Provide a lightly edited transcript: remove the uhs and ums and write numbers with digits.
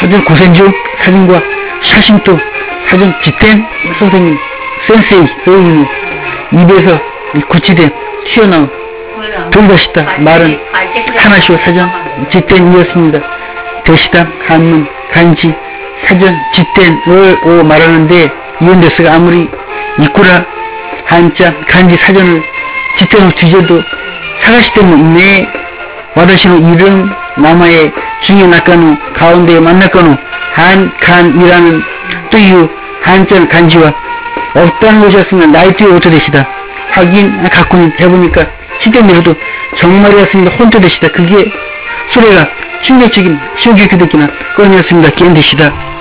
사전 고센조 사진과 샤심도 사전 지텐 선생님 센세이 여러분 입에서 구치된 튀어나온 돌다시다 말은 하나시오 사전 지텐이었습니다. 대시당 한문 간지 사전 지텐을 오 말하는데 이온데스가 아무리 이꾸라 한자 간지 사전을 지텐으로 뒤져도 사가시 때문에 있네. 와다시노 이름 남아의 중에 낙간후 가운데에 만났간후 한간이라는 또유 한자 간지와 없다는 것이었으면 나이트에 오토되시다. 확인 갖고는 해보니까 시대내로도 정말이었습니다. 혼토되시다. 그게 소리가 충격적인 쇼교교대기나 꺼내었습니다. 깬데시다.